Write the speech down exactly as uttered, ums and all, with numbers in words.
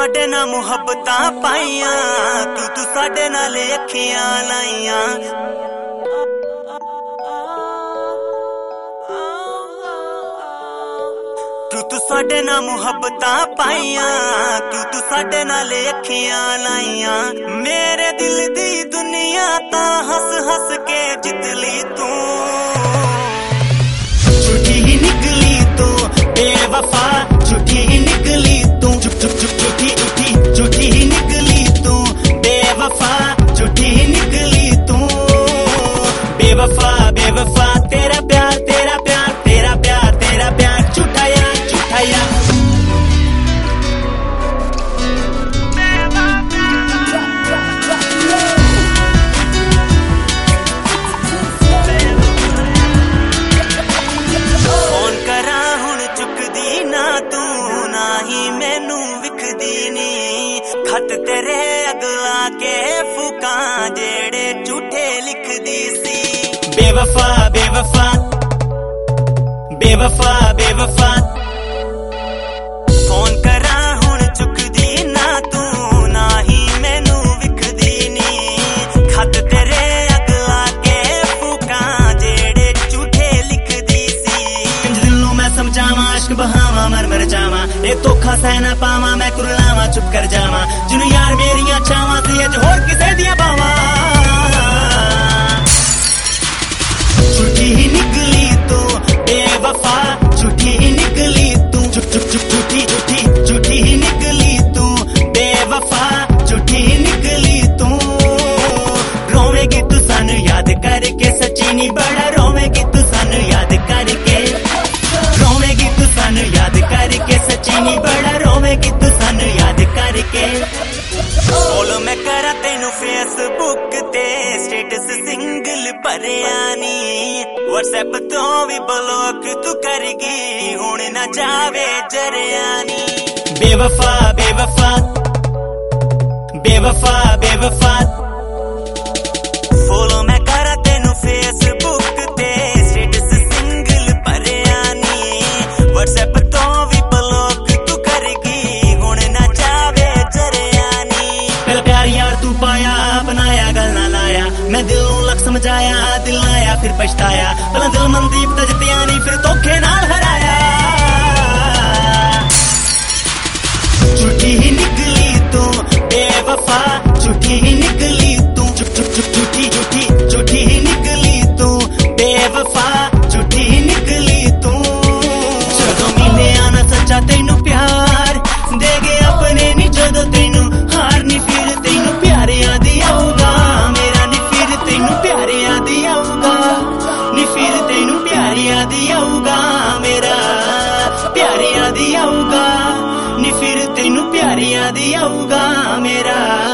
साडे नाल मुहब्बतां पाईयां, तू तू साडे नाल अखियां लाईयां। तू तू साडे नाल मुहब्बतां पाईयां, तू तू साडे नाल अखियां लाईयां। मेरे दिल दी दुनिया तां हस हस के जित ली तू, झूठी ही निकली तू बेवफा, झूठी ही निकली तू, चुप चुप चुप झूठी झूठी झूठी ही निकली तू बेवफा, झूठी ही निकली तू बेवफा बेवफा। तेरा प्यार तेरा प्यार तेरा प्यार तेरा प्यार झूठा यार झूठा यार। फोन करा हुण चुकदी ना तू, ना ही मैनू विखदी नी। खत तेरे अगला के फूका जेड़े झूठे लिखदी सी। बेवफा बेवफा बेवफा बेवफा। फोन करा हुण चुकदी ना तू, ना ही मैनू विखदी नी। खत तेरे अगला के फूका जेड़े झूठे लिखदी सी। इंज दिलों मैं समझावा इश्क बहावा मर मर जावा, ये धोखा सह ना पावा मैं कुरलावा चुप कर जावा। जिन्नू यार मेरियां चावां सी अज होर किसे दियां पावां। झूठी ही निकली तू बेवफा, झूठी ही निकली तू, चुप चुप चुप झूठी झूठी झूठी ही निकली तू बेवफा, झूठी ही निकली तू। रोवेगी तू सानू याद करके, सच्ची नी बड़ा रोवेगी तू सानू याद करके। रोवेगी तू सानू याद करके, सच्ची नी बड़ा रोवेगी तू सानू याद करके। बोल मैं करा तेनू फेसबुक ते स्टेटस सिंगल भरिया नी, व्हाट्सएप तो भी ब्लॉक तू करगी हुण ना जावे जरिया नी। बेवफा बेवफा बेवफा बेवफा। फॉलो मैं करा तेनू फेसबुक ते स्टेटस सिंगल भरिया नी, व्हाट्सएप तो भी ब्लॉक तू करगी हुण ना जावे जरिया नी। पहले प्यार यार तू पाया अपनाया गल ना लाया, मैं दिलों लग समझाया दिल आया फिर पछताया। पहला दिल मनदीप दा जित्तिया नहीं फिर धोखे नाल हराया। झूठी ही निकली तू बेवफा, झूठी ही निकली तू, चुप चुप चुप झूठी झूठी झूठी ही निकली तू बेवफा, झूठी ही निकली तू। जदों मिले आना सच्चा तेनू प्यार दे गए अपने नी, जदों तेनू हार नी फिर तेनू प्यारे याद आऊगा मेरा, नी फिर तेनू प्यारे याद आऊगा, नी फिर तेनू प्यारे याद आऊगा मेरा, प्यारे याद आऊगा, नी फिर तेनू प्यारे याद आऊगा मेरा।